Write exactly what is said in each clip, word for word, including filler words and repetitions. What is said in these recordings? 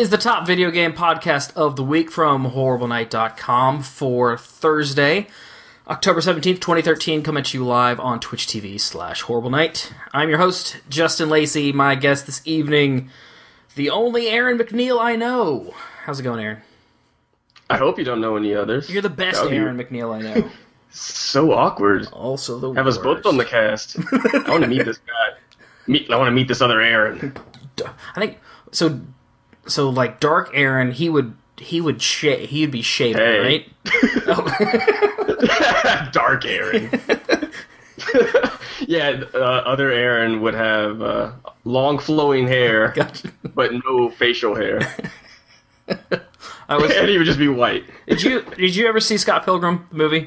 is the top video game podcast of the week from horrible night dot com for Thursday, October seventeenth, twenty thirteen, coming to you live on Twitch T V slash Horrible Night. I'm your host, Justin Lacey. My guest this evening, the only Aaron McNeil I know. How's it going, Aaron? I hope you don't know any others. You're the best Aaron be... McNeil I know. So awkward. Also the Have worst. us both on the cast. I want to meet this guy. Meet. I want to meet this other Aaron. I think so. So like Dark Aaron, he would he would sh- he would be shaving, hey. right? Oh. Dark Aaron. Yeah, uh, other Aaron would have uh, long flowing hair, Gotcha. But no facial hair. I was, and he would just be white. Did you did you ever see Scott Pilgrim, the movie?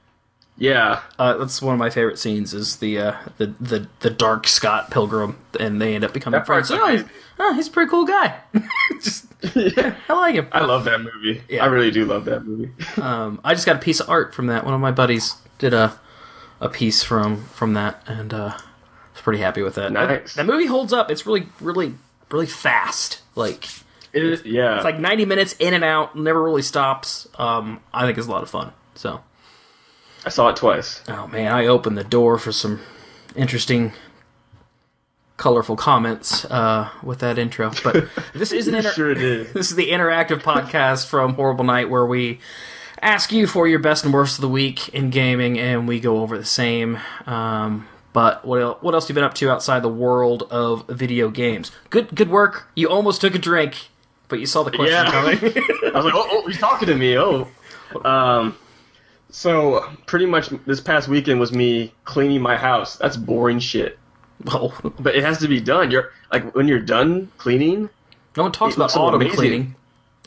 Yeah, uh, that's one of my favorite scenes. Is the uh, the, the the dark Scott Pilgrim, and they end up becoming that friends. Oh, he's, oh, he's a pretty cool guy. Just, yeah, I like him. I love that movie. Yeah. I really do love that movie. um, I just got a piece of art from that. One of my buddies did a a piece from from that, and uh, I was pretty happy with that. Nice. That, that movie holds up. It's really really really fast. Like it is. Yeah, it's like ninety minutes in and out. Never really stops. Um, I think it's a lot of fun. So. I saw it twice. Oh man, I opened the door for some interesting, colorful comments uh, with that intro. But this is an inter- sure did. This is the interactive podcast from Horrible Night, where we ask you for your best and worst of the week in gaming, and we go over the same. Um, but what el- what else have you been up to outside the world of video games? Good good work. You almost took a drink, but you saw the question yeah. coming. I was like, oh, oh, he's talking to me. Oh, um. So, pretty much this past weekend was me cleaning my house. That's boring shit. Oh. But it has to be done. You're like when you're done cleaning. No one talks it about looks so autumn amazing. cleaning.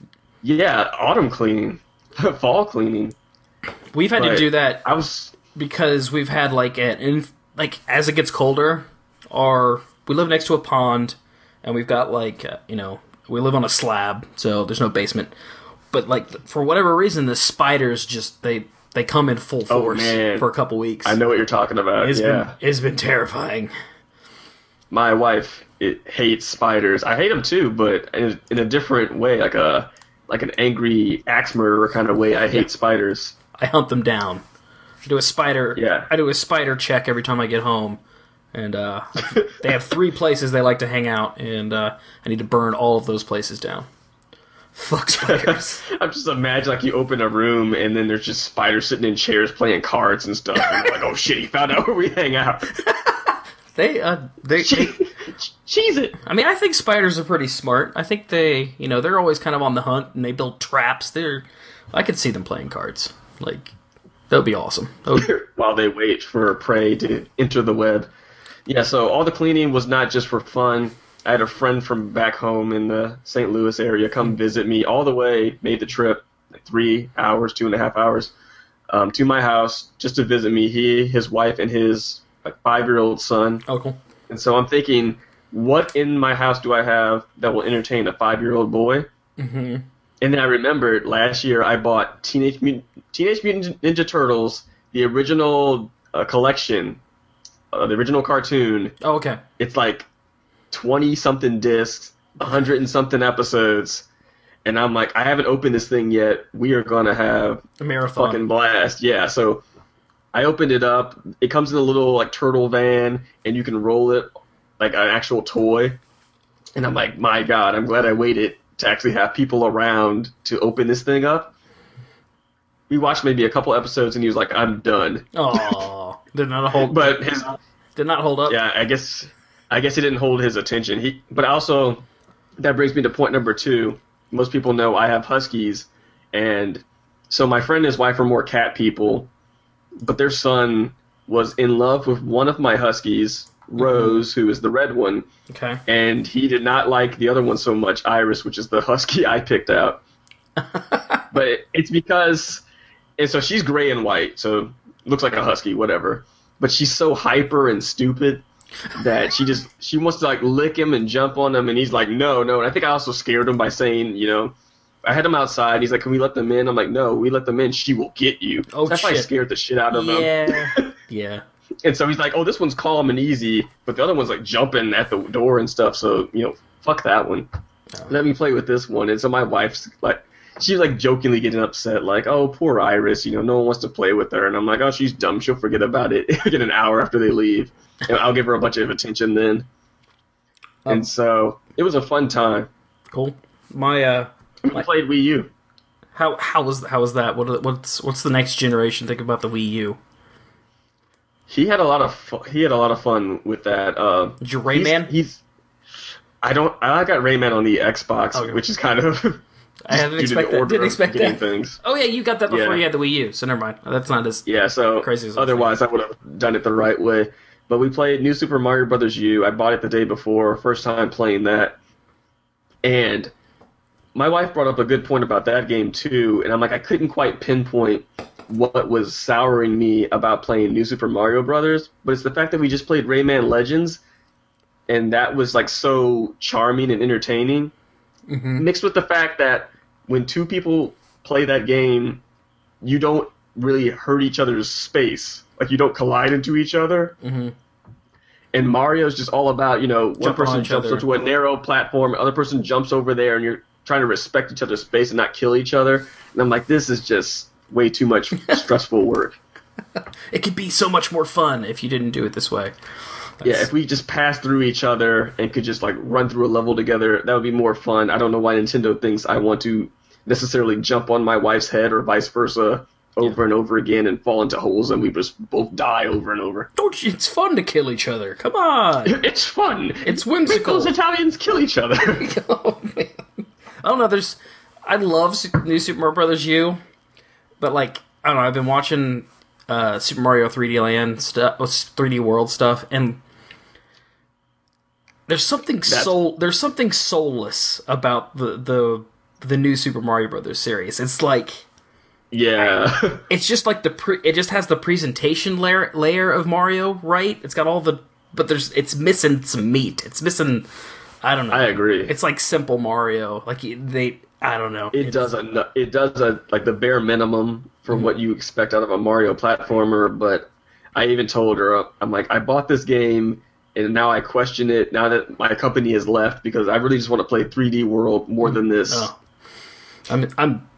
Yeah, autumn cleaning, fall cleaning. We've had But to do that. I was because we've had like an in, like as it gets colder, our we live next to a pond, and we've got like uh, you know we live on a slab, so there's no basement. But like for whatever reason, the spiders just they. They come in full force oh, for a couple weeks. I know what you're talking about. It's yeah, been, it's been terrifying. My wife it hates spiders. I hate them too, but in, in a different way, like a like an angry axe murderer kind of way. I hate yeah. spiders. I hunt them down. I do a spider. Yeah. I do a spider check every time I get home, and uh, they have three places they like to hang out, and uh, I need to burn all of those places down. Fuck spiders. I'm just imagining like you open a room and then there's just spiders sitting in chairs playing cards and stuff. And you're like, oh shit, he found out where we hang out. they, uh, they, che- they, cheese it. I mean, I think spiders are pretty smart. I think they, you know, they're always kind of on the hunt and they build traps. They're, I could see them playing cards. Like, that would be awesome. Would... While they wait for prey to enter the web. Yeah, so all the cleaning was not just for fun. I had a friend from back home in the Saint Louis area come visit me all the way, made the trip, like three hours, two and a half hours, um, to my house just to visit me. He, his wife, and his like, five-year-old son. Oh, cool. And so I'm thinking, what in my house do I have that will entertain a five-year-old boy? Mm-hmm. And then I remembered last year I bought Teenage Mutant, Teenage Mutant Ninja Turtles, the original uh, collection, uh, the original cartoon. Oh, okay. It's like twenty-something discs, one hundred and something episodes, and I'm like, I haven't opened this thing yet. We are going to have a marathon. Fucking blast. Yeah, so I opened it up. It comes in a little like turtle van, and you can roll it like an actual toy. And I'm like, my God, I'm glad I waited to actually have people around to open this thing up. We watched maybe a couple episodes, and he was like, I'm done. Oh, did not hold. But his did not hold up. Yeah, I guess... I guess he didn't hold his attention. He, but also, that brings me to point number two. Most people know I have huskies, and so my friend and his wife are more cat people, but their son was in love with one of my huskies, Rose, mm-hmm. who is the red one, okay, and he did not like the other one so much, Iris, which is the husky I picked out. But it, it's because, and so she's gray and white, so looks like a husky, whatever, but she's so hyper and stupid that she just she wants to like lick him and jump on him, and he's like no no and I think I also scared him by saying, you know, I had him outside, he's like, can we let them in? I'm like, no, we let them in, she will get you. Oh, so that's shit. why I scared the shit out of yeah. him. Yeah. And so he's like, oh, this one's calm and easy, but the other one's like jumping at the door and stuff, so, you know, fuck that one. let me play with this one. And so my wife's like, she's like jokingly getting upset, like, oh, poor Iris, you know, no one wants to play with her. And I'm like, oh, she's dumb. She'll forget about it in an hour after they leave. And I'll give her a bunch of attention then. Um, and so it was a fun time. Cool. My, uh, we my, played Wii U. How how was how was that? What what's what's the next generation think about the Wii U? He had a lot of fu- he had a lot of fun with that. Uh, Did you Rayman? He's, he's I don't I got Rayman on the Xbox, okay. which is kind of I didn't expect that. Didn't expect that. Things. Oh yeah, you got that before yeah. you had the Wii U, so never mind. That's not as yeah. So crazy as otherwise, I would have done it the right way. But we played New Super Mario Brothers U. I bought it the day before, first time playing that, and my wife brought up a good point about that game too, and I'm like, I couldn't quite pinpoint what was souring me about playing New Super Mario Brothers, but it's the fact that we just played Rayman Legends, and that was like so charming and entertaining, mm-hmm. mixed with the fact that when two people play that game, you don't really hurt each other's space, like you don't collide into each other. Mm-hmm. And Mario's just all about, you know, one Jump person on each jumps other. onto a narrow platform, the other person jumps over there, and you're trying to respect each other's space and not kill each other. And I'm like, this is just way too much stressful work. It could be so much more fun if you didn't do it this way. That's... Yeah, if we just passed through each other and could just like run through a level together, that would be more fun. I don't know why Nintendo thinks I want to necessarily jump on my wife's head or vice versa over yeah. and over again and fall into holes and we just both die over and over. Don't you, it's fun to kill each other. Come on. It's fun. It's whimsical. Make those Italians kill each other. Oh, man. I don't know, there's... I love New Super Mario Brothers U, but, like, I don't know, I've been watching uh, Super Mario three D Land stuff, three D World stuff, and there's something soul, there's something soulless about the, the, the new Super Mario Brothers series. It's like... Yeah. I, it's just like the... Pre, it just has the presentation layer, layer of Mario, right? It's got all the... But there's it's missing some meat. It's missing... I don't know. I agree. It's like simple Mario. Like they, I don't know. It it's, does a, it does a like the bare minimum for mm-hmm. what you expect out of a Mario platformer. But I even told her, I'm like, I bought this game and now I question it. Now that my company has left, because I really just want to play three D World more than this. Oh. I'm, I'm,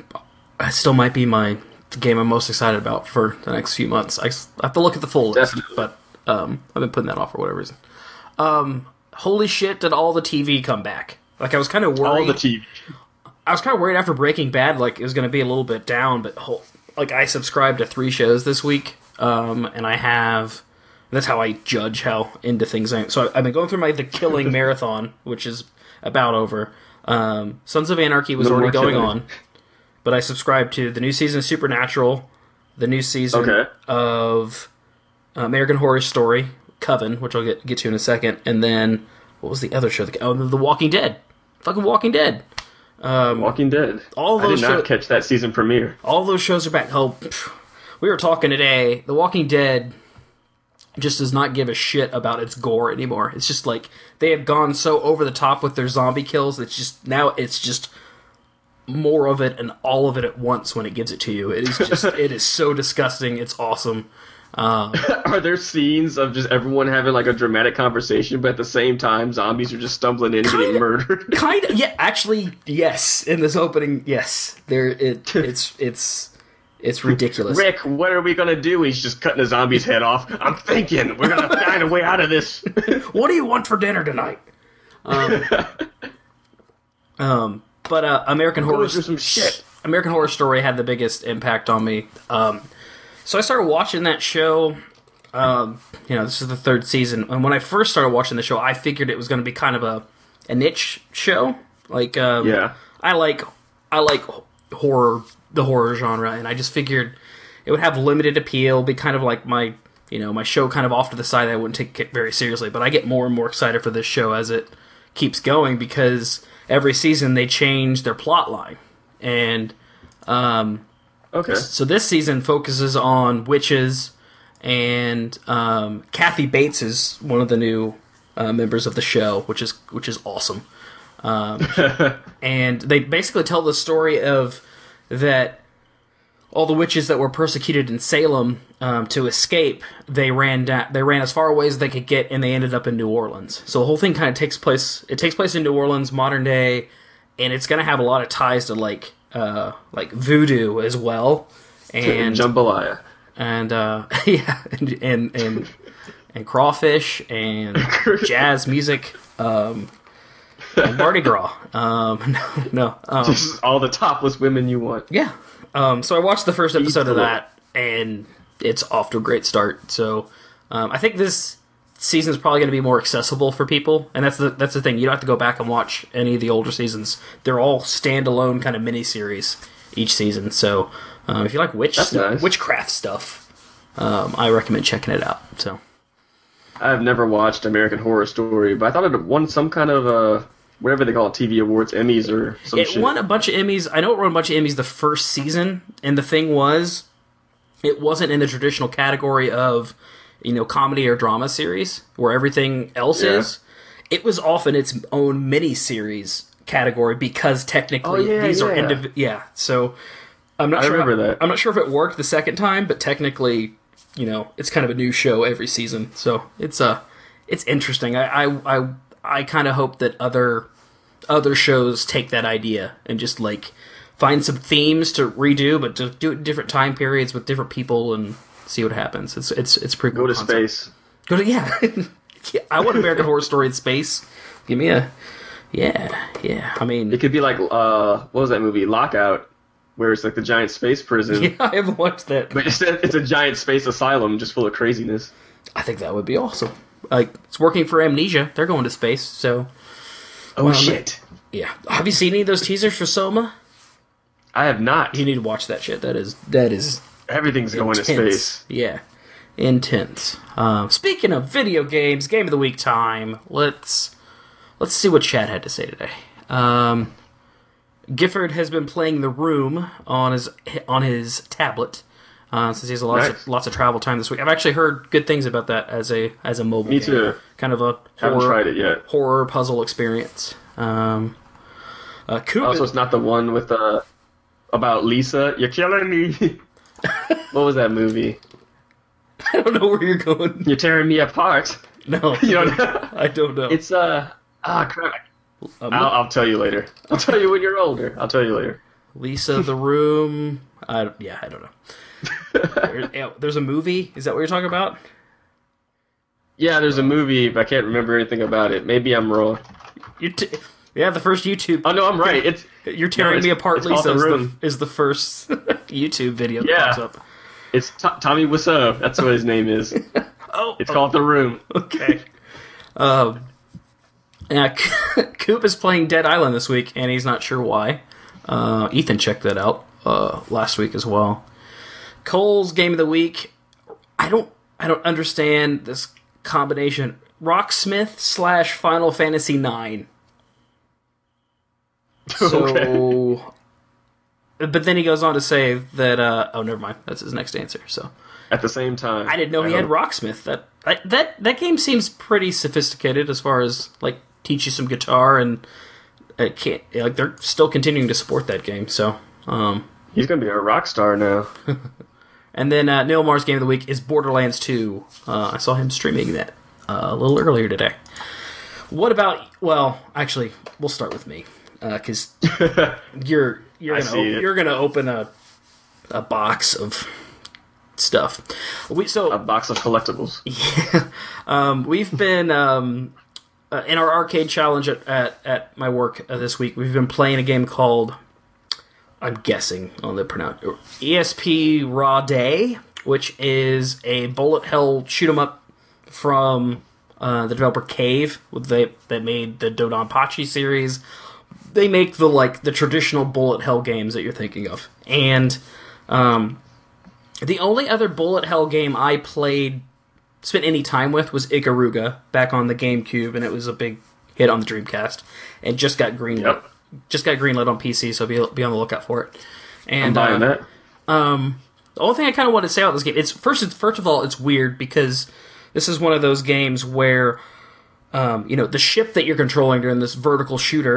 I still might be my game I'm most excited about for the next few months. I, I have to look at the full list, Definitely. but um, I've been putting that off for whatever reason. Um. Holy shit, did all the T V come back? Like, I was kind of worried. All the T V. I was kind of worried after Breaking Bad, like, it was going to be a little bit down, but, whole, like, I subscribed to three shows this week, um, and I have... That's how I judge how into things I am. So I've been going through my The Killing Marathon, which is about over. Um, Sons of Anarchy was no already going killing. on, but I subscribed to the new season of Supernatural, the new season okay. of American Horror Story, Coven, which I'll get get to in a second, and then what was the other show? Oh, The Walking Dead, fucking Walking Dead. Um, Walking Dead. All those I did not show- catch that season premiere. All those shows are back. Oh, pff, we were talking today. The Walking Dead just does not give a shit about its gore anymore. It's just like they have gone so over the top with their zombie kills. It's just now it's just more of it and all of it at once when it gives it to you. It is just it is so disgusting. It's awesome. Um, are there scenes of just everyone having like a dramatic conversation, but at the same time, zombies are just stumbling in and getting murdered? Kind of, yeah. Actually, yes. In this opening, yes. There, it, it's, it's, it's ridiculous. Rick, what are we gonna do? He's just cutting a zombie's head off. I'm thinking we're gonna find a way out of this. What do you want for dinner tonight? Um, um but uh, American Go Horror, through some shit. American Horror Story had the biggest impact on me. Um. So I started watching that show, um, you know, this is the third season, and when I first started watching the show, I figured it was going to be kind of a, a niche show. Like, um, yeah. I like, I like horror, the horror genre, and I just figured it would have limited appeal, be kind of like my, you know, my show kind of off to the side that I wouldn't take it very seriously, but I get more and more excited for this show as it keeps going, because every season they change their plot line, and, um... Okay. So this season focuses on witches, and um, Kathy Bates is one of the new uh, members of the show, which is which is awesome. Um, and they basically tell the story of that all the witches that were persecuted in Salem um, to escape, they ran da- they ran as far away as they could get, and they ended up in New Orleans. So the whole thing kind of takes place. It takes place in New Orleans, modern day, and it's going to have a lot of ties to like uh, like voodoo as well, and jambalaya, and uh, yeah, and and and, and crawfish and jazz music. Um, and Mardi Gras. Um, no, no. Um, Just all the topless women you want. Yeah. Um, so I watched the first episode of that, and it's off to a great start. So um, I think this season is probably going to be more accessible for people, and that's the that's the thing. You don't have to go back and watch any of the older seasons. They're all standalone kind of miniseries each season. So um, if you like witch that's nice. witchcraft stuff, um, I recommend checking it out. So I've never watched American Horror Story, but I thought it won some kind of uh, whatever they call it, T V awards, Emmys or some it shit. It won a bunch of Emmys. I know it won a bunch of Emmys the first season, and the thing was, it wasn't in the traditional category of, you know, comedy or drama series, where everything else yeah. is. It was often its own mini-series category, because technically oh, yeah, these yeah. are indiv- yeah. So I'm not I sure remember how, that. I'm not sure if it worked the second time, but technically, you know, it's kind of a new show every season. So it's uh it's interesting. I I I, I kind of hope that other other shows take that idea and just like find some themes to redo, but to do it in different time periods with different people and see what happens. It's it's it's pretty cool. Go to concept. space. Go to yeah. yeah. I want American Horror Story in space. Give me a yeah yeah. I mean, it could be like uh what was that movie Lockout, where it's like the giant space prison. Yeah, I haven't watched that. But instead, it's a giant space asylum just full of craziness. I think that would be awesome. Like, it's working for Amnesia. They're going to space, so... Oh, well, shit. Yeah. Have you seen any of those teasers for Soma? I have not. You need to watch that shit. That is... That is... Everything's intense. going to space. Yeah. Intense. Um, speaking of video games, Game of the Week time, let's... Let's see what Chad had to say today. Um... Gifford has been playing The Room on his on his tablet uh, since he has lots nice. of lots of travel time this week. I've actually heard good things about that as a as a mobile Me game. too. Kind of a haven't horror, tried it yet. horror puzzle experience. Um, uh, Coop also, is, it's not the one with uh about Lisa. You're killing me. What was that movie? I don't know where you're going. You're tearing me apart. No, you don't know? I don't know. It's uh ah crap. Um, I'll, I'll tell you later. I'll tell you when you're older. I'll tell you later. Lisa, The Room. I yeah, I don't know. there, yeah, there's a movie. Is that what you're talking about? Yeah, there's a movie, but I can't remember anything about it. Maybe I'm wrong. You t- yeah, the first YouTube. Oh no, I'm right. It's You're tearing no, me apart, Lisa. The is, Room. the, is the first YouTube video that Yeah. pops up. It's T- Tommy Wiseau. That's what his name is. Oh, It's oh, called The Room. okay. um, yeah, Coop is playing Dead Island this week, and he's not sure why. Uh, Ethan checked that out uh, last week as well. Cole's Game of the Week. I don't. I don't understand this combination. Rocksmith slash Final Fantasy nine. So, Okay. but then he goes on to say that. Uh, oh, never mind. That's his next answer. So At the same time. I didn't know he had Rocksmith. That I, that that game seems pretty sophisticated as far as like teach you some guitar, and it can't like they're still continuing to support that game. So, um, He's gonna be a rock star now. and then uh, Neil Mar's Game of the Week is Borderlands two. Uh, I saw him streaming that uh, a little earlier today. What about? Well, actually, we'll start with me because you're you're I gonna see op- it. you're gonna open a a box of stuff. We so A box of collectibles. Yeah. Um, we've been um, uh, in our arcade challenge at, at, at my work uh, this week. We've been playing a game called, I'm guessing on the pronounce, E S P Raw Day, which is a bullet hell shoot 'em up from uh, the developer Cave. They that made the Dodonpachi series. They make the like the traditional bullet hell games that you're thinking of, and um, the only other bullet hell game I played, spent any time with, was Ikaruga back on the GameCube, and it was a big hit on the Dreamcast, and just got greenlit. Yep. Just got greenlit on P C, so be be on the lookout for it. And I'm buying uh, that. um, the only thing I kind of want to say about this game, it's first, it's, first of all, it's weird because this is one of those games where, um, you know, the ship that you're controlling during this vertical shooter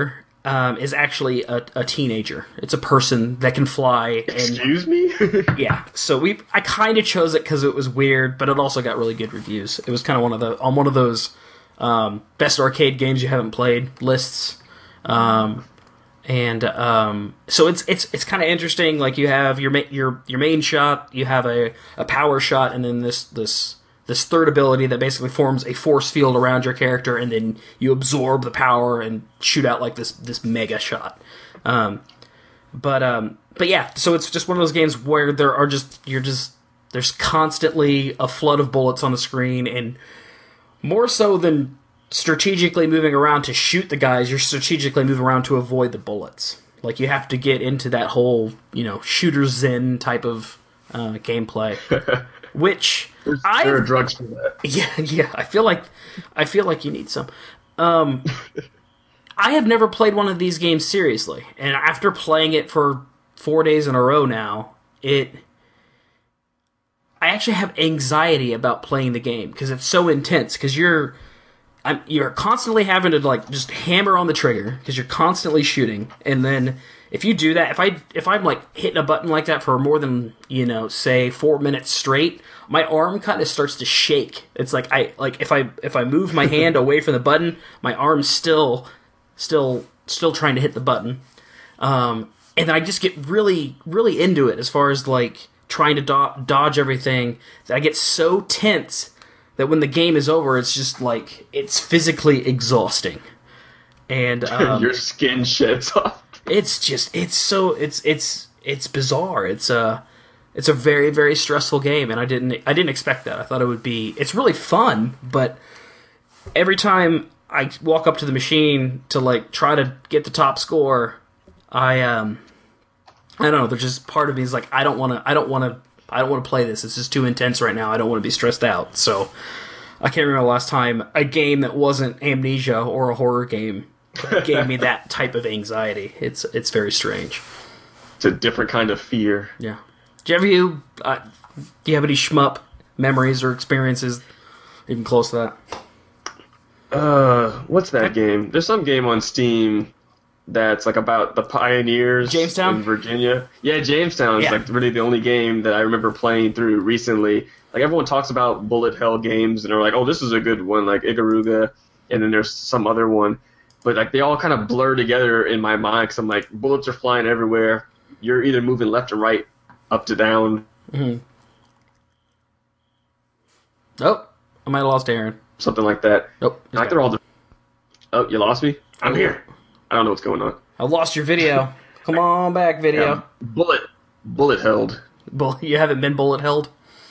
um, is actually a, a teenager. It's a person that can fly. And, Excuse me? yeah. So we, I kind of chose it because it was weird, but it also got really good reviews. It was kind of one of the on one of those um, best arcade games you haven't played lists. Um, and um, so it's it's it's kind of interesting. Like you have your ma- your your main shot, you have a, a power shot, and then this this. This third ability that basically forms a force field around your character, and then you absorb the power and shoot out like this this mega shot. Um, but um, but yeah, so it's just one of those games where there are just you're just there's constantly a flood of bullets on the screen, and more so than strategically moving around to shoot the guys, you're strategically moving around to avoid the bullets. Like you have to get into that whole you know shooter zen type of uh, gameplay. Which I there are drugs for that. Yeah, yeah. I feel like I feel like you need some. Um, I have never played one of these games seriously, and after playing it for four days in a row now, it I actually have anxiety about playing the game because it's so intense. Because you're I'm, you're constantly having to like just hammer on the trigger because you're constantly shooting, and then. If you do that, if I if I'm like hitting a button like that for more than you know, say four minutes straight, my arm kind of starts to shake. It's like I like if I if I move my hand away from the button, my arm's still still still trying to hit the button, um, and then I just get really really into it as far as like trying to do- dodge everything. That I get so tense that when the game is over, it's just like it's physically exhausting, and um, your skin sheds off. It's just it's so it's it's it's bizarre. It's a it's a very very stressful game, and I didn't I didn't expect that. I thought it would be it's really fun, but every time I walk up to the machine to like try to get the top score, I um I don't know. There's just part of me is like I don't want to I don't want to I don't want to play this. It's just too intense right now. I don't want to be stressed out. So I can't remember the last time a game that wasn't Amnesia or a horror game gave me that type of anxiety. It's it's very strange. It's a different kind of fear. Yeah. Do you ever you uh, do you have any shmup memories or experiences even close to that? Uh, what's that game? There's some game on Steam that's like about the pioneers Jamestown? in Virginia. Yeah, Jamestown is Yeah. like really the only game that I remember playing through recently. Like everyone talks about bullet hell games and they're like, "Oh, this is a good one," like Ikaruga, and then there's some other one. But like they all kind of blur together in my mind because I'm like, bullets are flying everywhere. You're either moving left or right, up to down. Mm-hmm. Oh, I might have lost Aaron. Something like that. Nope. Like they're all. Di- oh, you lost me. I'm here. I don't know what's going on. I lost your video. Come on back, video. Yeah. Bullet, bullet held. Bull- you haven't been bullet held?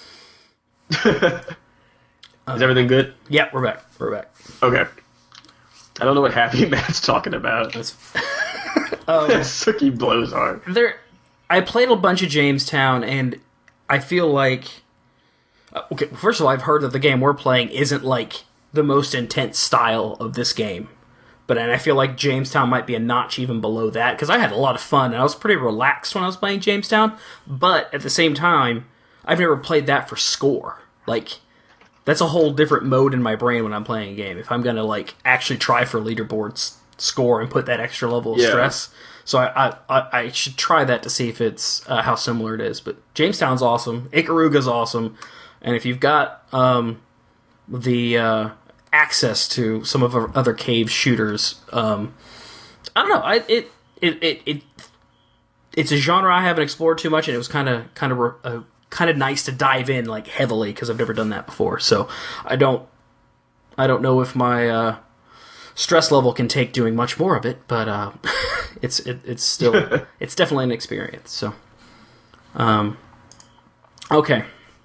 Is everything good? Yeah, we're back. We're back. Okay. I don't know what Happy Matt's talking about. That's um, Sookie blows hard. there. I played a bunch of Jamestown, and I feel like uh, okay. First of all, I've heard that the game we're playing isn't like the most intense style of this game, but and I feel like Jamestown might be a notch even below that because I had a lot of fun and I was pretty relaxed when I was playing Jamestown. But at the same time, I've never played that for score. Like that's a whole different mode in my brain when I'm playing a game. If I'm gonna like actually try for leaderboards score and put that extra level of Yeah. stress. So I, I I should try that to see if it's uh, how similar it is. But Jamestown's awesome. Ikaruga's awesome. And if you've got um, the uh, access to some of our other cave shooters, um, I don't know. I it it it, it it's a genre I haven't explored too much, and it was kind of kind of uh, kind of nice to dive in like heavily because I've never done that before. So I don't I don't know if my uh, stress level can take doing much more of it, but uh, it's it, it's still it's definitely an experience. So, um, okay,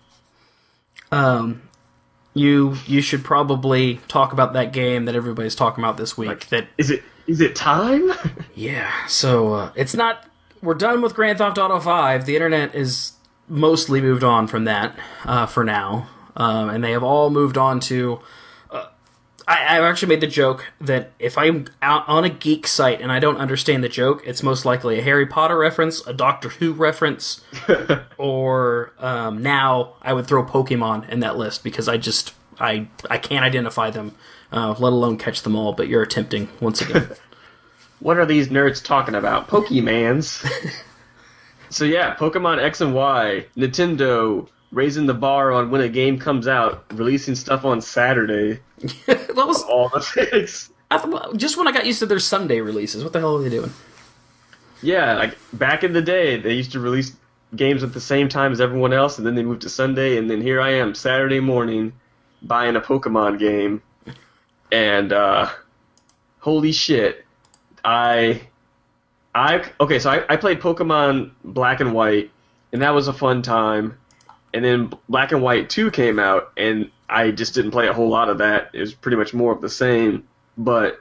um, you you should probably talk about that game that everybody's talking about this week. Like, that Is it is it time? yeah, so uh, it's not. We're done with Grand Theft Auto five. The internet is mostly moved on from that uh, for now, um, and they have all moved on to. I, I've actually made the joke that if I'm out on a geek site and I don't understand the joke, it's most likely a Harry Potter reference, a Doctor Who reference, or um, now I would throw Pokemon in that list because I just I I can't identify them, uh, let alone catch them all. But you're attempting once again. what are these nerds talking about? Pokemans. So yeah, Pokemon X and Y, Nintendo raising the bar on when a game comes out, releasing stuff on Saturday. that was all the things. I th- just when I got used to their Sunday releases. What the hell are they doing? Yeah, like back in the day, they used to release games at the same time as everyone else, and then they moved to Sunday, and then here I am, Saturday morning, buying a Pokemon game, and uh, holy shit, I, I okay, so I, I played Pokemon Black and White, and that was a fun time, and then Black and White two came out, and I just didn't play a whole lot of that. It was pretty much more of the same, but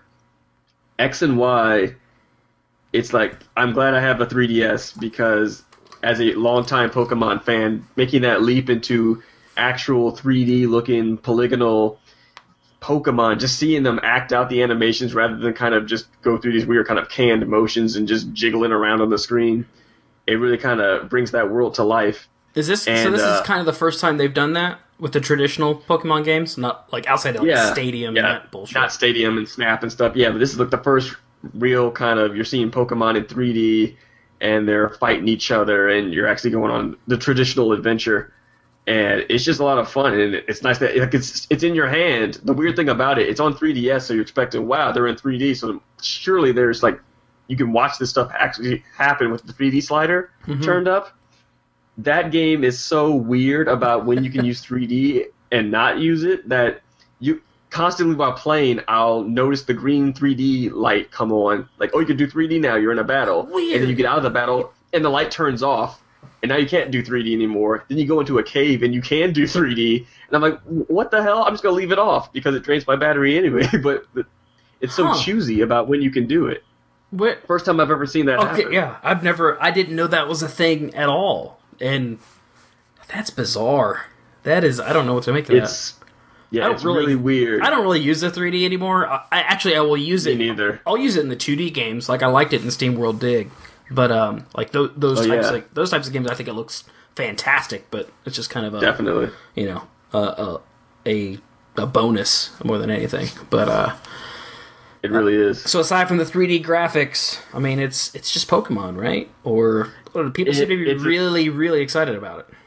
X and Y, it's like, I'm glad I have a three D S, because as a longtime Pokemon fan, making that leap into actual three D looking polygonal Pokemon, just seeing them act out the animations rather than kind of just go through these weird kind of canned motions and just jiggling around on the screen, it really kind of brings that world to life. Is this and, so? This uh, is kind of the first time they've done that with the traditional Pokemon games, not like outside of like yeah, Stadium yeah, and that bullshit. Not Stadium and Snap and stuff. Yeah, but this is like the first real kind of, you're seeing Pokemon in three D and they're fighting each other and you're actually going on the traditional adventure, and it's just a lot of fun, and it's nice that like, it's it's in your hand. The weird thing about it, it's on three D S, so you're expecting, wow, they're in three D, so surely there's like, you can watch this stuff actually happen with the three D slider mm-hmm. turned up. That game is so weird about when you can use three D and not use it, that you constantly while playing, I'll notice the green three D light come on. Like, oh, you can do three D now, you're in a battle. Weird. And then you get out of the battle, and the light turns off, and now you can't do three D anymore. Then you go into a cave, and you can do three D. And I'm like, what the hell? I'm just going to leave it off, because it drains my battery anyway. But it's so huh. choosy about when you can do it. What? First time I've ever seen that okay, happen. Yeah, I've never, I didn't know that was a thing at all. And that's bizarre. That is, I don't know what to make of it's, that. Yeah, it's really, really weird. I don't really use the three D anymore. I, I actually I will use Me it. neither. I'll use it in the two D games. Like I liked it in Steam World Dig, but um, like those those oh, types yeah. like those types of games, I think it looks fantastic. But it's just kind of a definitely you know uh, a a bonus more than anything. But uh, it really uh, is. So aside from the three D graphics, I mean, it's it's just Pokemon, right? Or, or people it, seem to be really a, really excited about it.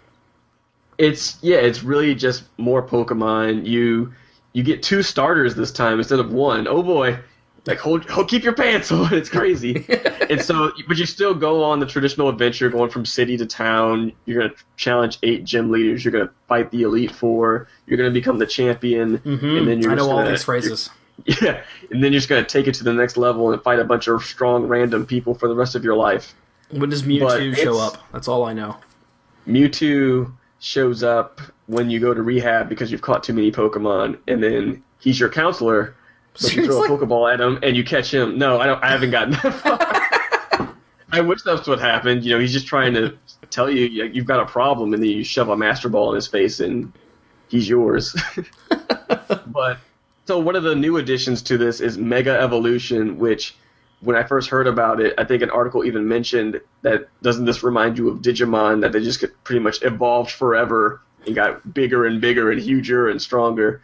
It's yeah, it's really just more Pokemon. You you get two starters this time instead of one. Oh boy, like hold, hold keep your pants on. It's crazy. And so, but you still go on the traditional adventure, going from city to town. You're gonna challenge eight gym leaders. You're gonna fight the Elite Four. You're gonna become the champion. Mm-hmm. And then you're I know just all gonna, these phrases. Yeah, and then you're just gonna take it to the next level and fight a bunch of strong random people for the rest of your life. When does Mewtwo show up? That's all I know. Mewtwo shows up when you go to rehab because you've caught too many Pokemon, and then he's your counselor. But you throw a Pokeball at him and you catch him. No, I don't. I haven't gotten that far. I wish that's what happened. You know, he's just trying to tell you you've got a problem, and then you shove a Master Ball in his face, and he's yours. But so one of the new additions to this is Mega Evolution, which when I first heard about it, I think an article even mentioned that doesn't this remind you of Digimon, that they just get pretty much evolved forever and got bigger and bigger and huger and stronger.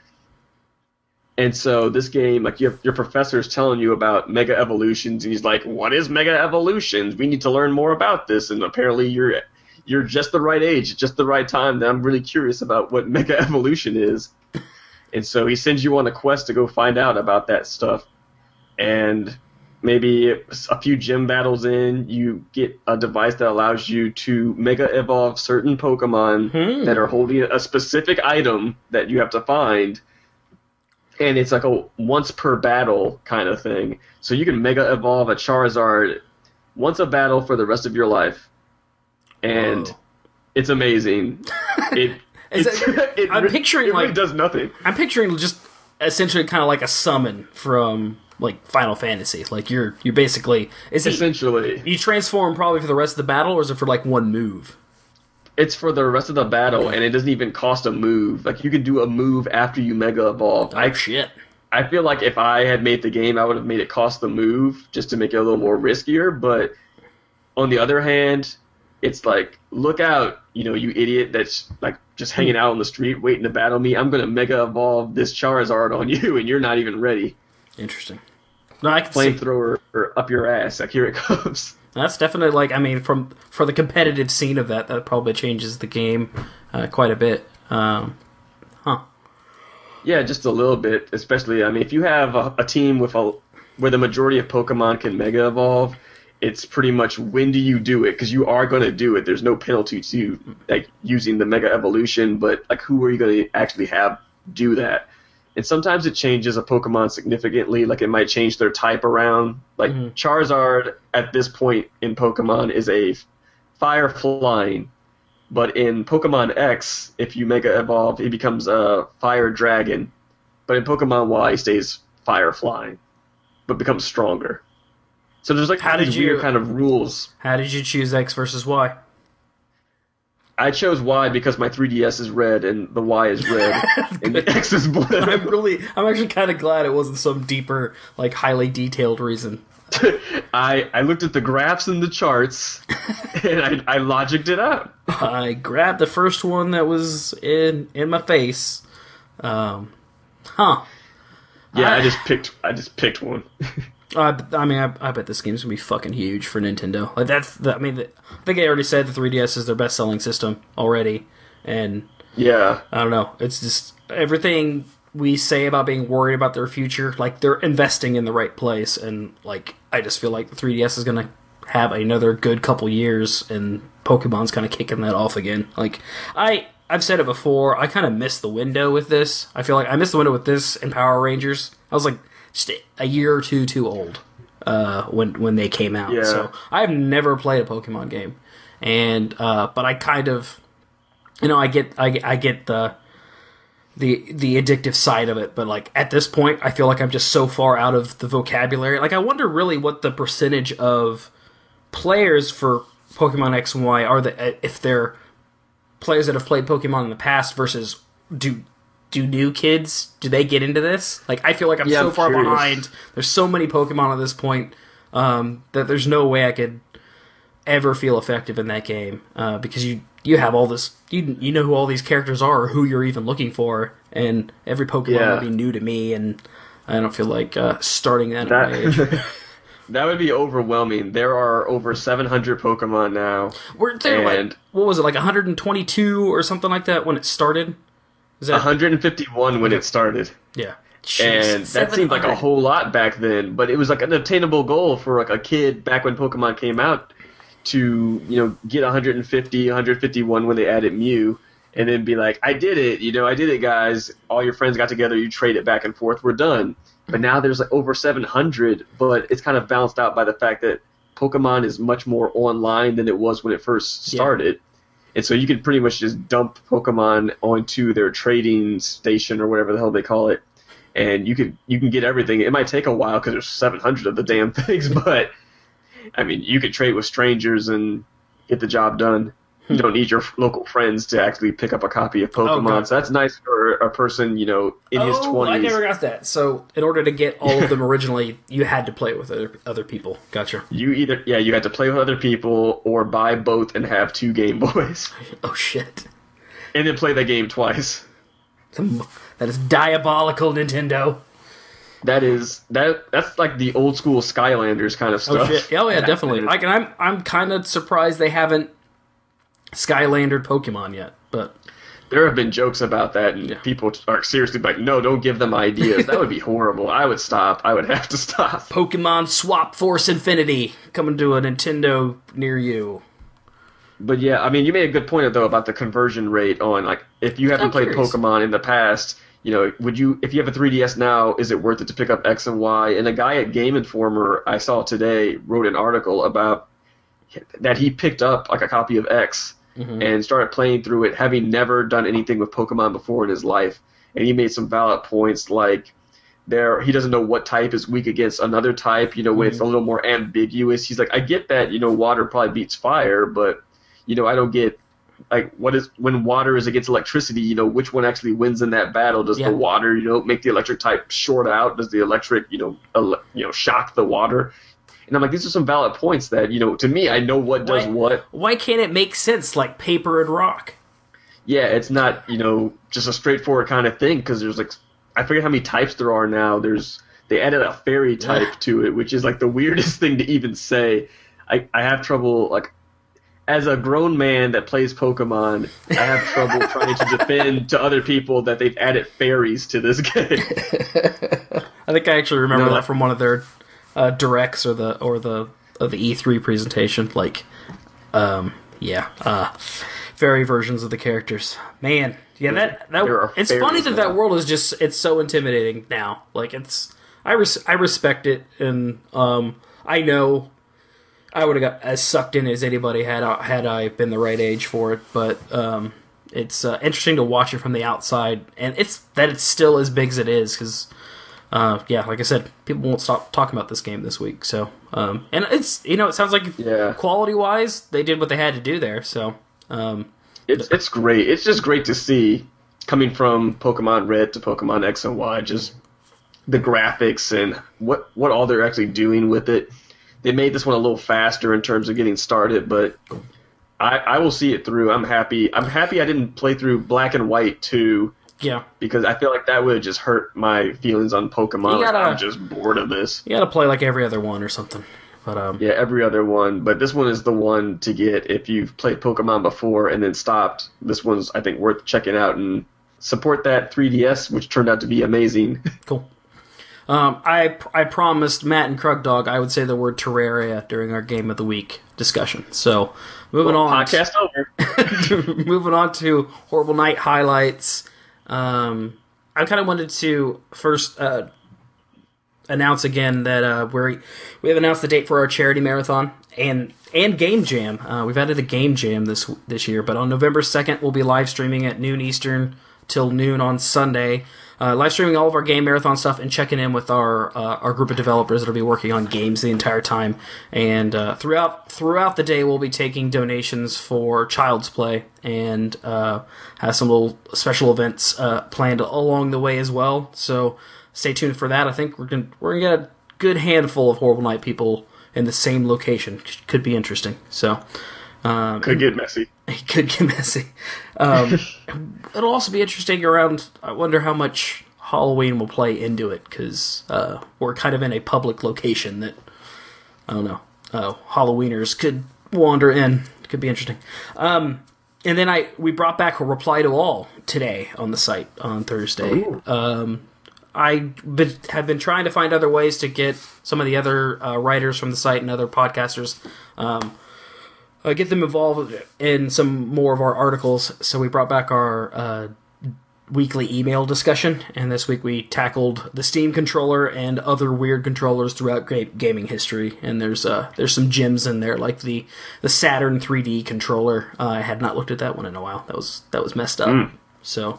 And so this game, like your your professor is telling you about Mega Evolutions, and he's like, "What is Mega Evolutions? We need to learn more about this." And apparently you're you're just the right age, just the right time. That I'm really curious about what Mega Evolution is. And so he sends you on a quest to go find out about that stuff. And maybe a few gym battles in, you get a device that allows you to Mega Evolve certain Pokemon hmm. that are holding a specific item that you have to find. And it's like a once per battle kind of thing. So you can Mega Evolve a Charizard once a battle for the rest of your life. And Whoa. It's amazing. It, Is it's, it, it, I'm picturing it really like does nothing. I'm picturing just essentially kind of like a summon from like Final Fantasy. Like you're you're basically is essentially it, you transform probably for the rest of the battle, or is it for like one move? It's for the rest of the battle, and it doesn't even cost a move. Like, you can do a move after you Mega Evolve. Oh, I, shit. I feel like if I had made the game, I would have made it cost the move just to make it a little more riskier. But on the other hand, it's like, look out, you know, you idiot that's, like, just hanging out on the street waiting to battle me. I'm going to Mega Evolve this Charizard on you, and you're not even ready. Interesting. No, I can see. flamethrower up your ass. Like, here it comes. That's definitely, like, I mean, from for the competitive scene of that, that probably changes the game uh, quite a bit. Um, huh. Yeah, just a little bit. Especially, I mean, if you have a, a team with a where the majority of Pokemon can Mega Evolve, it's pretty much when do you do it? Because you are going to do it. There's no penalty to like using the Mega Evolution, but like who are you going to actually have do that? And sometimes it changes a Pokemon significantly. Like it might change their type around. Like mm-hmm. Charizard at this point in Pokemon is a fire flying, but in Pokemon X, if you Mega Evolve, he becomes a fire dragon. But in Pokemon Y, he stays fire flying, but becomes stronger. So there's like how these did you, weird kind of rules. How did you choose X versus Y? I chose Y because my three D S is red and the Y is red and the X is blue. I'm really, I'm actually kind of glad it wasn't some deeper, like highly detailed reason. I I looked at the graphs and the charts and I I logicked it out. I grabbed the first one that was in in my face. Um, huh. Yeah, I, I just picked I just picked one. Uh, I mean, I, I bet this game's gonna be fucking huge for Nintendo. Like that's, the, I mean, the, I think I already said the three D S is their best-selling system already, and yeah, I don't know. It's just everything we say about being worried about their future. Like they're investing in the right place, and like I just feel like the three D S is gonna have another good couple years, and Pokemon's kind of kicking that off again. Like I, I've said it before. I kind of missed the window with this. I feel like I missed the window with this and Power Rangers. I was like. Just a year or two too old uh, when when they came out. Yeah. So I've never played a Pokemon game, and uh, but I kind of, you know, I get I, I get the the the addictive side of it. But like at this point, I feel like I'm just so far out of the vocabulary. Like I wonder really what the percentage of players for Pokemon X and Y are. The if they're players that have played Pokemon in the past versus do. Do new kids, do they get into this? Like, I feel like I'm yeah, so I'm far curious. behind. There's so many Pokemon at this point um, that there's no way I could ever feel effective in that game uh, because you you have all this, you you know who all these characters are or who you're even looking for, and every Pokemon yeah. will be new to me, and I don't feel like uh, starting that, that at my age. That would be overwhelming. There are over seven hundred Pokemon now. We're there, and like, what was it, like one hundred twenty-two or something like that when it started? Is that one hundred fifty-one when it started. Yeah. Jeez, and that seemed like a whole lot back then, but it was like an attainable goal for like a kid back when Pokemon came out to, you know, get one hundred fifty, one hundred fifty-one when they added Mew, and then be like, I did it, you know, I did it, guys. All your friends got together, you trade it back and forth, we're done. But now there's like over seven hundred, but it's kind of balanced out by the fact that Pokemon is much more online than it was when it first started. Yeah. And so you can pretty much just dump Pokemon onto their trading station or whatever the hell they call it, and you can you can get everything. It might take a while because there's seven hundred of the damn things, but I mean, you could trade with strangers and get the job done. You don't need your local friends to actually pick up a copy of Pokemon, oh, so that's nice for a person, you know, in oh, his twenties. I never got that. So, in order to get all of them originally, you had to play with other other people. Gotcha. You either, yeah, you had to play with other people or buy both and have two Game Boys. Oh shit! And then play that game twice. That is diabolical, Nintendo. That is that. That's like the old school Skylanders kind of stuff. Oh shit! Oh yeah, definitely. Like, and I'm I'm kind of surprised they haven't Skylandered Pokemon yet, but there have been jokes about that, and yeah. people are seriously like, "No, don't give them ideas. That would be horrible." I would stop. I would have to stop. Pokemon Swap Force Infinity coming to a Nintendo near you. But yeah, I mean, you made a good point though about the conversion rate on like if you haven't I'm played curious. Pokemon in the past. You know, would you if you have a three D S now, is it worth it to pick up X and Y? And a guy at Game Informer I saw today wrote an article about that he picked up like a copy of X. Mm-hmm. And started playing through it, having never done anything with Pokemon before in his life. And he made some valid points, like there he doesn't know what type is weak against another type. You know, when mm-hmm. it's a little more ambiguous. He's like, I get that. You know, water probably beats fire, but you know, I don't get like what is when water is against electricity. You know, which one actually wins in that battle? Does yeah. the water, you know, make the electric type short out? Does the electric, you know, ele- you know, shock the water? And I'm like, these are some valid points that, you know, to me, I know what does why, what. Why can't it make sense like paper and rock? Yeah, it's not, you know, just a straightforward kind of thing because there's like, I forget how many types there are now. There's they added a fairy type to it, which is like the weirdest thing to even say. I, I have trouble, like, as a grown man that plays Pokemon, I have trouble trying to defend to other people that they've added fairies to this game. I think I actually remember no, that from one of their uh, directs or the or the of the E three presentation. Like, um, yeah, uh, fairy versions of the characters. Man, yeah, that that it's funny that now. that world is just it's so intimidating now. Like, it's I res- I respect it, and um, I know. I would have got as sucked in as anybody had had I been the right age for it, but um, it's uh, interesting to watch it from the outside, and it's that it's still as big as it is because, uh, yeah, like I said, people won't stop talking about this game this week. So, um, and it's you know, it sounds like yeah. quality wise, they did what they had to do there. So, um, it's it's great. It's just great to see coming from Pokemon Red to Pokemon X and Y, just the graphics and what what all they're actually doing with it. They made this one a little faster in terms of getting started, but I, I will see it through. I'm happy. I'm happy I didn't play through Black and White too. Yeah. Because I feel like that would have just hurt my feelings on Pokemon. Gotta, like, I'm just bored of this. You gotta play like every other one or something. But um, yeah, every other one. But this one is the one to get if you've played Pokemon before and then stopped. This one's, I think, worth checking out and support that three D S, which turned out to be amazing. Cool. Um, I I promised Matt and Krug Dog I would say the word Terraria during our Game of the Week discussion. So moving well, on, podcast to, over. moving on to Horrible Night highlights. Um, I kind of wanted to first uh, announce again that uh, we we have announced the date for our charity marathon and and game jam. Uh, we've added a game jam this this year, but on November second we'll be live streaming at noon Eastern till noon on Sunday. Uh, live streaming all of our game marathon stuff and checking in with our uh, our group of developers that'll be working on games the entire time. And uh, throughout throughout the day, we'll be taking donations for Child's Play and uh, have some little special events uh, planned along the way as well. So stay tuned for that. I think we're gonna we're gonna get a good handful of Horrible Night people in the same location. Could be interesting. So. Um, could get messy. It could get messy. Um, it'll also be interesting around, I wonder how much Halloween will play into it, because uh, we're kind of in a public location that, I don't know, uh, Halloweeners could wander in. It could be interesting. Um, and then I we brought back a Reply to All today on the site on Thursday. Um, I be, have been trying to find other ways to get some of the other uh, writers from the site and other podcasters um, Uh, get them involved in some more of our articles. So we brought back our uh, weekly email discussion, and this week we tackled the Steam controller and other weird controllers throughout ga- gaming history. And there's uh, there's some gems in there, like the, the Saturn three D controller. Uh, I had not looked at that one in a while. That was that was messed up. Mm. So,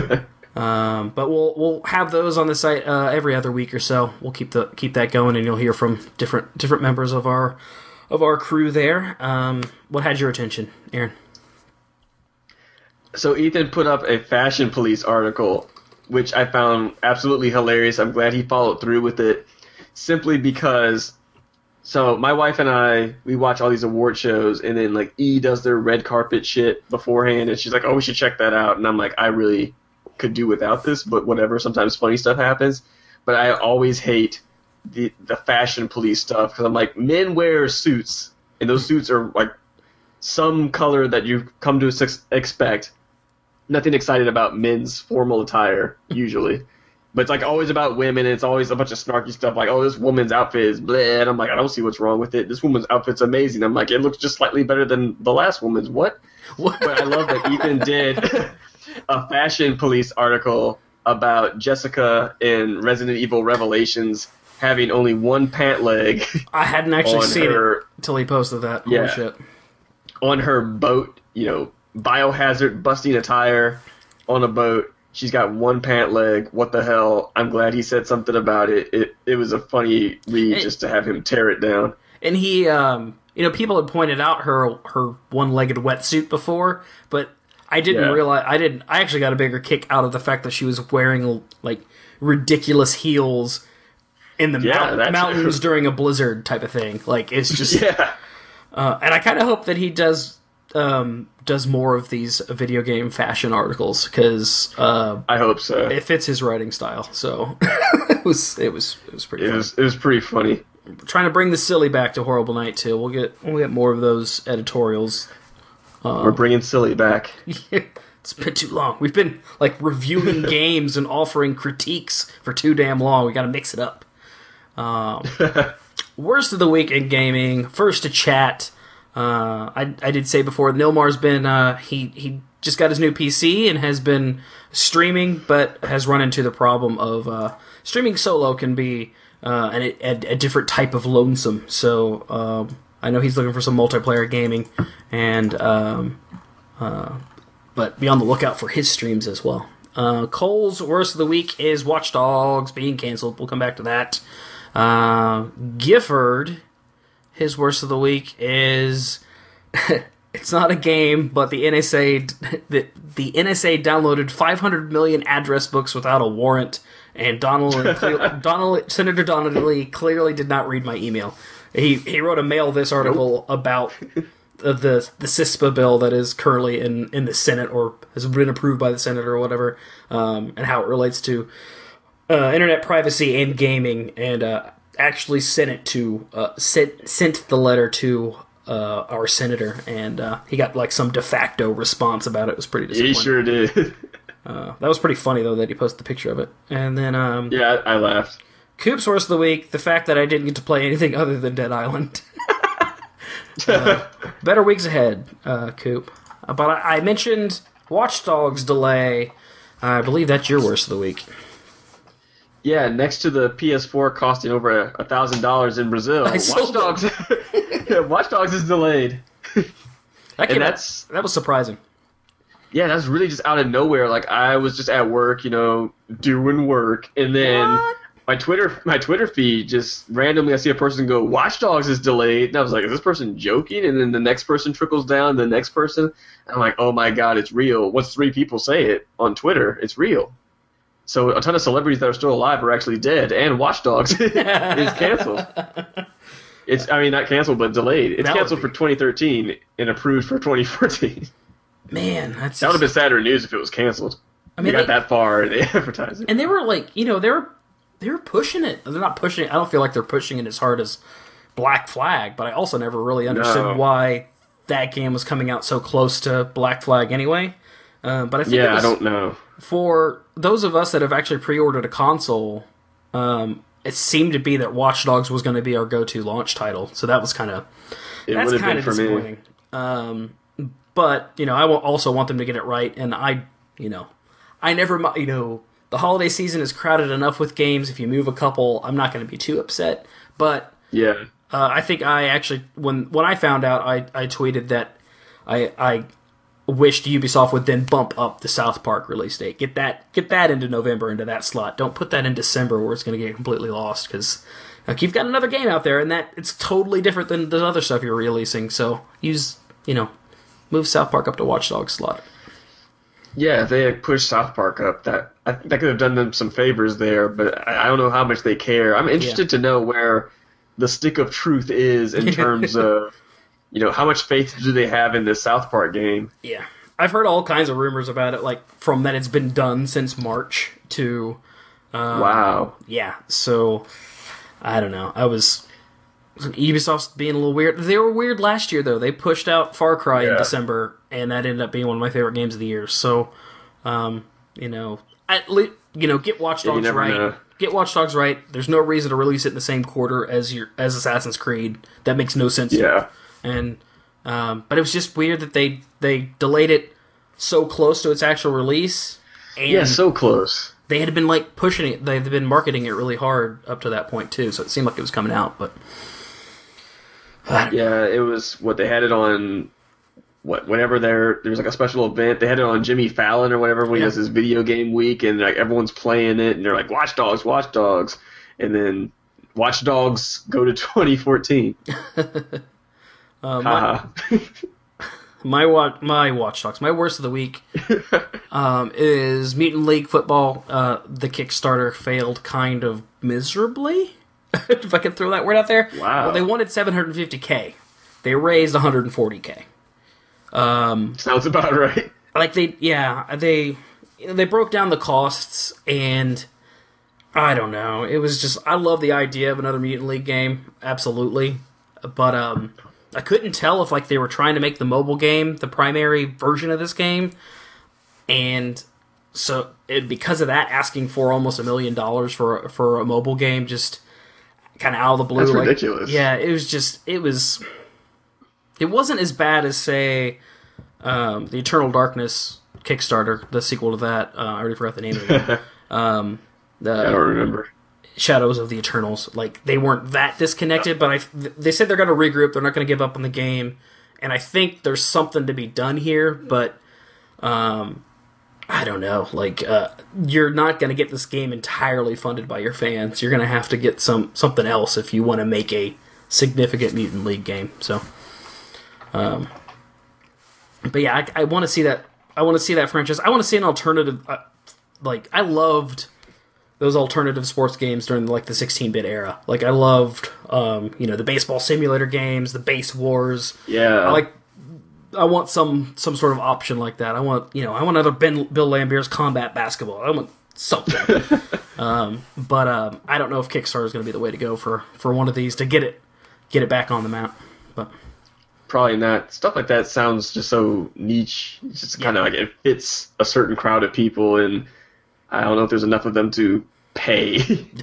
um, but we'll we'll have those on the site uh, every other week or so. We'll keep the keep that going, and you'll hear from different different members of our. of our crew there. Um, what had your attention, Aaron? So Ethan put up a Fashion Police article, which I found absolutely hilarious. I'm glad he followed through with it, simply because, so my wife and I, we watch all these award shows, and then like E does their red carpet shit beforehand, and she's like, oh, we should check that out. And I'm like, I really could do without this, but whatever. Sometimes funny stuff happens. But I always hate the the Fashion Police stuff, because I'm like, men wear suits, and those suits are like some color that you've come to expect. Nothing excited about men's formal attire usually, but it's like always about women, and it's always a bunch of snarky stuff like, oh, this woman's outfit is bleh, and I'm like, I don't see what's wrong with it. This woman's outfit's amazing. I'm like, it looks just slightly better than the last woman's. What? What? But I love that Ethan did a Fashion Police article about Jessica in Resident Evil Revelations having only one pant leg. I hadn't actually seen her, it until he posted that. Holy yeah, shit. On her boat, you know, biohazard busting a tire on a boat. She's got one pant leg. What the hell? I'm glad he said something about it. It it was a funny read, just to have him tear it down. And he, um, you know, people had pointed out her her one-legged wetsuit before, but I didn't yeah. realize. I didn't. I actually got a bigger kick out of the fact that she was wearing like ridiculous heels in the yeah, mount- mountains during a blizzard type of thing. Like, it's just yeah. Uh, and I kind of hope that he does um, does more of these video game fashion articles, because uh, I hope so. It fits his writing style. So it was it was it was pretty. It funny. was it was pretty funny. We're trying to bring the silly back to Horrible Night too. We'll get we'll get more of those editorials. Um, We're bringing silly back. It's been too long. We've been like reviewing games and offering critiques for too damn long. We got to mix it up. Um, worst of the week in gaming. First to chat. Uh, I I did say before Nilmar's been uh, he he just got his new P C and has been streaming, but has run into the problem of uh, streaming solo can be uh, an, a, a different type of lonesome. So um, I know he's looking for some multiplayer gaming, and um, uh, but be on the lookout for his streams as well. Uh, Cole's worst of the week is Watch Dogs being canceled. We'll come back to that. Uh, Gifford, his worst of the week is it's not a game, but the N S A the, the N S A downloaded five hundred million address books without a warrant, and Donald, Donald Senator Donnelly clearly did not read my email. He he wrote a mail this article nope. about the, the the CISPA bill that is currently in, in the Senate or has been approved by the Senate or whatever, um, and how it relates to uh, internet privacy and gaming, and uh, actually sent it to uh, sent sent the letter to uh, our senator, and uh, he got like some de facto response about it. It was pretty disappointing. He sure did. uh, that was pretty funny though that he posted the picture of it, and then um, yeah, I, I laughed. Coop's worst of the week, the fact that I didn't get to play anything other than Dead Island. uh, better weeks ahead, uh, Coop. Uh, but I, I mentioned Watch Dogs delay. I believe that's your worst of the week. Yeah, next to the P S four costing over a thousand dollars in Brazil, Watch Dogs. yeah, Watch Dogs is delayed. That and that's that was surprising. Yeah, that's really just out of nowhere. Like I was just at work, you know, doing work, and then. What? My Twitter, my Twitter feed just randomly, I see a person go, "Watch Dogs is delayed," and I was like, "Is this person joking?" And then the next person trickles down, the next person, and I'm like, "Oh my god, it's real!" Once three people say it on Twitter, it's real. So a ton of celebrities that are still alive are actually dead, and Watch Dogs is canceled. It's, I mean, not canceled, but delayed. It's that canceled for twenty thirteen and approved for twenty fourteen. Man, that's that would have been sadder news if it was canceled. I mean, they got they, that far and they advertised it, and they were like, you know, they were. They're pushing it. They're not pushing it. I don't feel like they're pushing it as hard as Black Flag, but I also never really understood no. why that game was coming out so close to Black Flag anyway. Uh, but I think yeah, it was, I don't know. For those of us that have actually pre-ordered a console, um, it seemed to be that Watch Dogs was going to be our go-to launch title. So that was kind of that's kind of disappointing. Um, but you know, I also want them to get it right, and I, you know, I never, you know. The holiday season is crowded enough with games. If you move a couple, I'm not going to be too upset. But yeah, uh, I think I actually, when when I found out, I, I tweeted that I I wished Ubisoft would then bump up the South Park release date. Get that get that into November, into that slot. Don't put that in December where it's going to get completely lost, because like, you've got another game out there, and that it's totally different than the other stuff you're releasing. So use, you know, move South Park up to Watch Dogs slot. Yeah, if they had pushed South Park up, that I think that could have done them some favors there, but I, I don't know how much they care. I'm interested yeah. to know where the stick of truth is in terms of, you know, how much faith do they have in this South Park game? Yeah. I've heard all kinds of rumors about it, like from that it's been done since March to... Um, wow. Yeah, so I don't know. I was... Ubisoft's being a little weird. They were weird last year, though. They pushed out Far Cry yeah. in December, and that ended up being one of my favorite games of the year. So, um, you know, at le- you know, get Watch Dogs yeah, right. Know. Get Watch Dogs right. There's no reason to release it in the same quarter as your as Assassin's Creed. That makes no sense. Yeah. And um, but it was just weird that they they delayed it so close to its actual release. And yeah, so close. They had been like pushing it. They'd been marketing it really hard up to that point too. So it seemed like it was coming out, but. Yeah, it was what they had it on. What whenever there there was like a special event, they had it on Jimmy Fallon or whatever when yeah. he does his video game week, and like everyone's playing it, and they're like Watch Dogs, Watch Dogs, and then Watch Dogs go to twenty fourteen. uh, my, my watch my Watch Dogs, my worst of the week um, is Mutant League Football. Uh, the Kickstarter failed kind of miserably. If I can throw that word out there. Wow. Well, they wanted seven hundred fifty K. They raised one hundred forty K. Um, Sounds about right. Like they, yeah, they, they broke down the costs, and I don't know. It was just, I love the idea of another Mutant League game, absolutely. But um, I couldn't tell if like they were trying to make the mobile game the primary version of this game, and so it, because of that, asking for almost a million dollars for for a mobile game just kind of out of the blue. That's like, ridiculous. Yeah, it was just it was. It wasn't as bad as say um, the Eternal Darkness Kickstarter, the sequel to that. Uh, I already forgot the name of it. um, the, I don't remember. Shadows of the Eternals. Like, they weren't that disconnected, but I, they said they're going to regroup. They're not going to give up on the game. And I think there's something to be done here, but um, I don't know. Like, uh, you're not going to get this game entirely funded by your fans. You're going to have to get some something else if you want to make a significant Mutant League game. So, um, but yeah, I, I want to see that. I want to see that franchise. I want to see an alternative. Uh, like, I loved those alternative sports games during like the sixteen-bit era. Like, I loved, um, you know, the baseball simulator games, the Base Wars. Yeah. I like. I want some some sort of option like that. I want, you know, I want another ben, Bill Lambier's Combat Basketball. I want something. um, but um, I don't know if Kickstarter is going to be the way to go for, for one of these to get it get it back on the map. But probably not. Stuff like that sounds just so niche. It's just kind of yeah. like it fits a certain crowd of people, and I don't know if there's enough of them to pay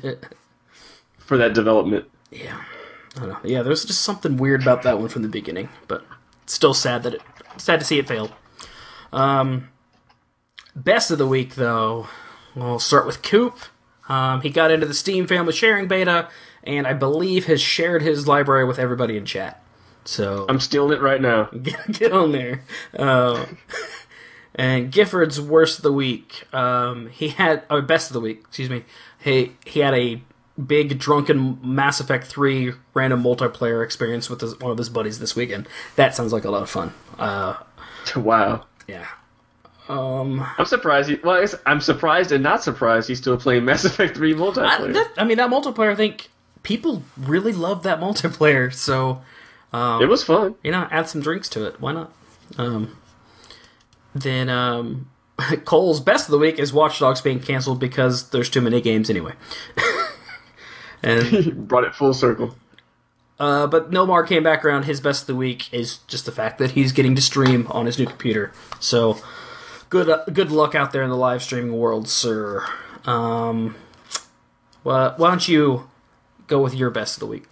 for that development. Yeah, I don't know. Yeah, there's just something weird about that one from the beginning, but it's still sad that it sad to see it failed. Um, best of the week, though, we'll start with Coop. Um, he got into the Steam Family Sharing Beta, and I believe has shared his library with everybody in chat. So I'm stealing it right now. Get, get on there. Uh, and Gifford's worst of the week. Um, he had, or best of the week, excuse me. He he had a big drunken Mass Effect three random multiplayer experience with his, one of his buddies this weekend. That sounds like a lot of fun. Uh, wow. Yeah. Um, I'm surprised. He, well, I guess I'm surprised and not surprised he's still playing Mass Effect three multiplayer. I, that, I mean, that multiplayer, I think people really love that multiplayer. So um, it was fun. You know, add some drinks to it. Why not? Um, then um, Cole's best of the week is Watch Dogs being canceled because there's too many games anyway. And brought it full circle. Uh, but Nomar came back around. His best of the week is just the fact that he's getting to stream on his new computer. So good, uh, good luck out there in the live streaming world, sir. Um, well, why don't you go with your best of the week?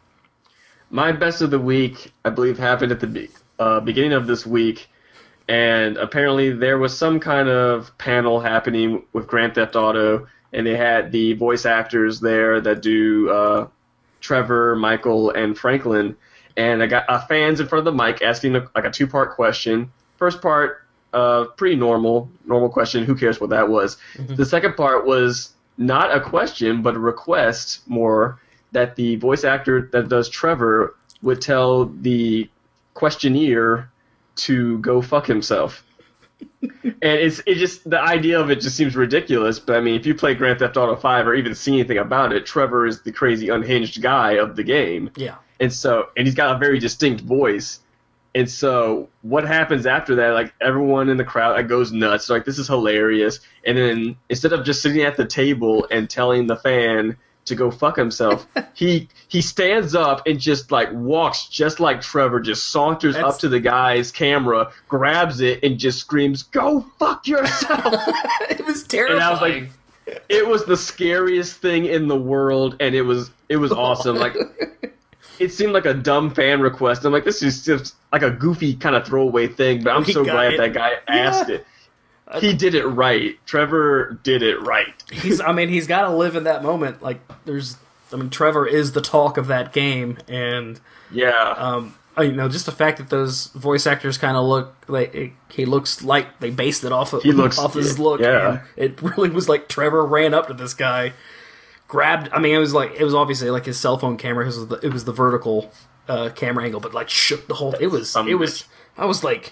My best of the week, I believe, happened at the be- uh, beginning of this week, and apparently there was some kind of panel happening with Grand Theft Auto, and they had the voice actors there that do uh, Trevor, Michael, and Franklin, and I got uh, fans in front of the mic asking a, like a two-part question. First part, uh, pretty normal, normal question. Who cares what that was? Mm-hmm. The second part was not a question, but a request more that the voice actor that does Trevor would tell the questionnaire to go fuck himself. And it's it just the idea of it just seems ridiculous. But I mean, if you play Grand Theft Auto five or even see anything about it, Trevor is the crazy unhinged guy of the game. Yeah. And so, and he's got a very distinct voice. And so, what happens after that? Like everyone in the crowd like, goes nuts. They're like, this is hilarious. And then instead of just sitting at the table and telling the fan to go fuck himself, he he stands up and just like walks just like Trevor, just saunters That's... up to the guy's camera, grabs it, and just screams, "Go fuck yourself!" It was terrifying. And I was like, it was the scariest thing in the world, and it was it was awesome. Like, it seemed like a dumb fan request. I'm like, this is just like a goofy kind of throwaway thing, but I'm he so glad it. that guy asked yeah. it. He did it right. Trevor did it right. He's. I mean, he's got to live in that moment. Like, there's. I mean, Trevor is the talk of that game, and yeah. Um, you know, just the fact that those voice actors kind of look like it, he looks like they based it off of he looks, off his look. Yeah. And it really was like Trevor ran up to this guy, grabbed. I mean, it was like it was obviously like his cell phone camera. It was the, it was the vertical uh, camera angle, but like shook the whole. It was. It was. I was like.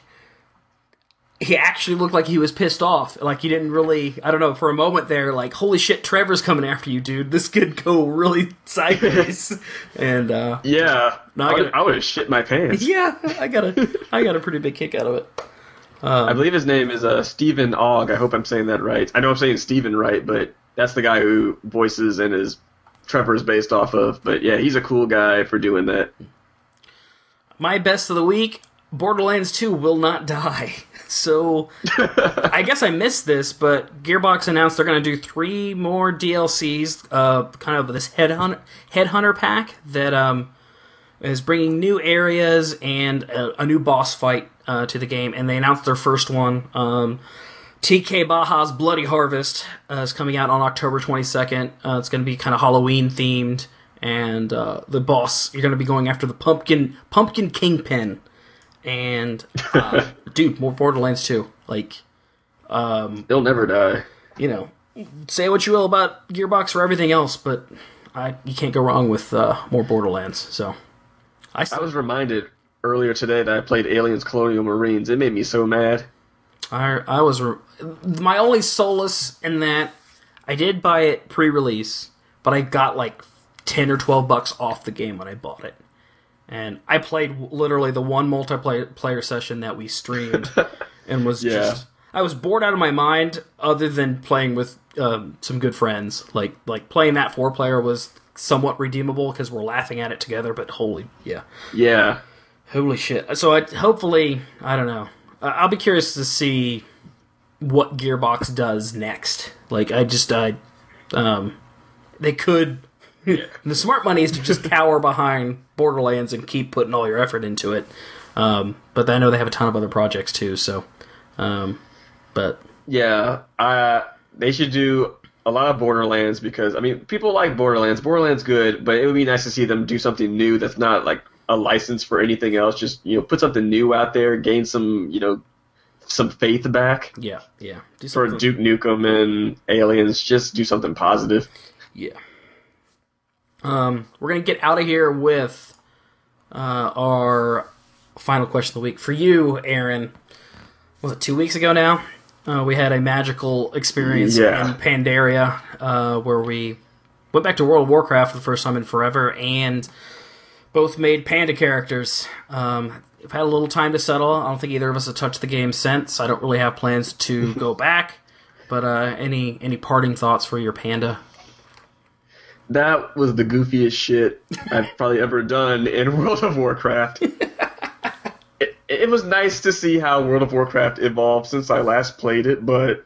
He actually looked like he was pissed off. Like, he didn't really, I don't know, for a moment there, like, holy shit, Trevor's coming after you, dude. This could go really sideways. and, uh... Yeah. No, I, I would have shit my pants. Yeah, I got a, I got a pretty big kick out of it. Um, I believe his name is uh, Stephen Ogg. I hope I'm saying that right. I know I'm saying Stephen right, but that's the guy who voices and is Trevor's based off of. But yeah, he's a cool guy for doing that. My best of the week, Borderlands two will not die. So, I guess I missed this, but Gearbox announced they're going to do three more D L Cs, uh, kind of this Headhunter, Headhunter pack that um, is bringing new areas and a, a new boss fight uh, to the game. And they announced their first one. Um, T K Baha's Bloody Harvest uh, is coming out on October twenty-second. Uh, it's going to be kind of Halloween themed. And uh, the boss, you're going to be going after the Pumpkin Pumpkin Kingpin. And, uh, dude, more Borderlands two. Like, um... They'll never die. You know, say what you will about Gearbox or everything else, but I, you can't go wrong with uh, more Borderlands, so... I, I was reminded earlier today that I played Aliens Colonial Marines. It made me so mad. I, I was... Re- my only solace in that, I did buy it pre-release, but I got, like, ten or twelve bucks off the game when I bought it. And I played literally the one multiplayer player session that we streamed, and was yeah. just I was bored out of my mind. Other than playing with um, some good friends, like like playing that four player was somewhat redeemable because we're laughing at it together. But holy yeah, yeah, holy shit! So I hopefully I don't know. I'll be curious to see what Gearbox does next. Like I just I um, they could. Yeah. The smart money is to just cower behind Borderlands and keep putting all your effort into it. Um, but I know they have a ton of other projects too, so... Um, but... Yeah, uh, they should do a lot of Borderlands because, I mean, people like Borderlands. Borderlands good, but it would be nice to see them do something new that's not, like, a license for anything else. Just, you know, put something new out there, gain some, you know, some faith back. Yeah, yeah. Do for Duke Nukem and Aliens, just do something positive. Yeah. Um, we're going to get out of here with uh, our final question of the week. For you, Aaron, was it two weeks ago now? Uh, we had a magical experience yeah. in Pandaria uh, where we went back to World of Warcraft for the first time in forever and both made panda characters. Um, we've had a little time to settle. I don't think either of us have touched the game since. I don't really have plans to go back. But uh, any any parting thoughts for your panda? That was the goofiest shit I've probably ever done in World of Warcraft. it, it was nice to see how World of Warcraft evolved since I last played it, but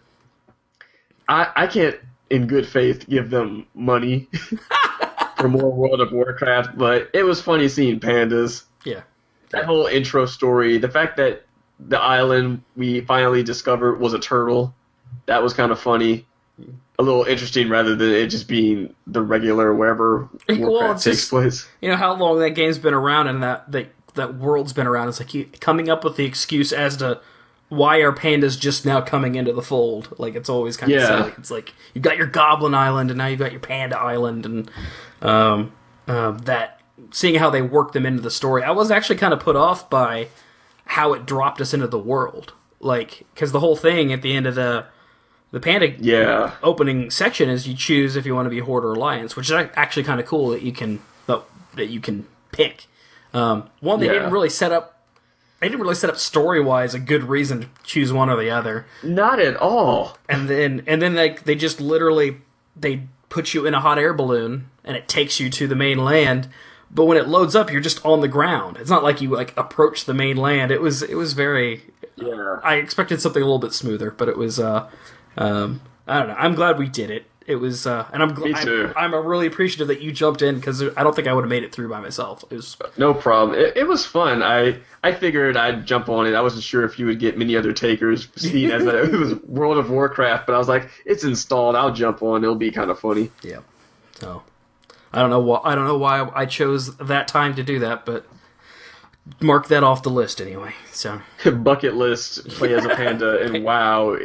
I, I can't, in good faith, give them money for more World of Warcraft, but it was funny seeing pandas. Yeah. That whole intro story, the fact that the island we finally discovered was a turtle, that was kind of funny. A little interesting rather than it just being the regular wherever Warcraft well, it's takes just, place. You know how long that game's been around and that that, that world's been around. It's like you, coming up with the excuse as to why are pandas just now coming into the fold. Like it's always kind of yeah. silly. It's like you've got your Goblin Island and now you've got your Panda Island, and um, uh, that seeing how they work them into the story. I was actually kind of put off by how it dropped us into the world, like because the whole thing at the end of the The Panda yeah. opening section is you choose if you want to be Horde or Alliance, which is actually kind of cool that you can that, that you can pick. Um, one, they yeah. didn't really set up. They didn't really set up story wise a good reason to choose one or the other. Not at all. And then and then like they just literally they put you in a hot air balloon and it takes you to the main land. But when it loads up, you're just on the ground. It's not like you like approach the main land. It was it was very. Yeah. I expected something a little bit smoother, but it was. Uh, Um, I don't know. I'm glad we did it. It was, uh, and I'm glad. I'm, I'm really appreciative that you jumped in because I don't think I would have made it through by myself. It was no problem. It, it was fun. I I figured I'd jump on it. I wasn't sure if you would get many other takers, seeing as it was World of Warcraft. But I was like, it's installed. I'll jump on. It'll be kind of funny. Yeah. So I don't know why. I don't know why I chose that time to do that, but mark that off the list anyway. So bucket list. Play as a panda and WoW.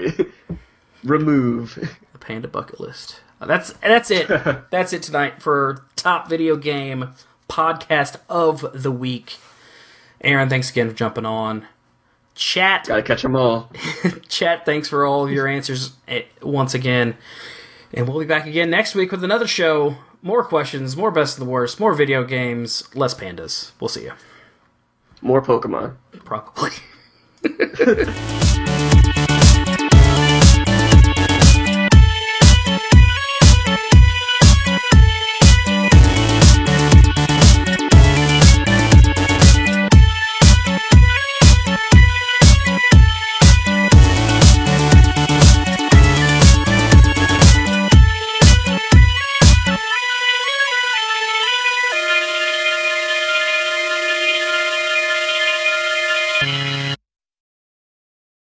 Remove the panda bucket list. That's that's it. That's it tonight for Top Video Game Podcast of the Week. Aaron, thanks again for jumping on. Chat, gotta catch them all. Chat, thanks for all of your answers once again, and we'll be back again next week with another show. More questions, more best of the worst, more video games, less pandas. We'll see you. More Pokemon, probably.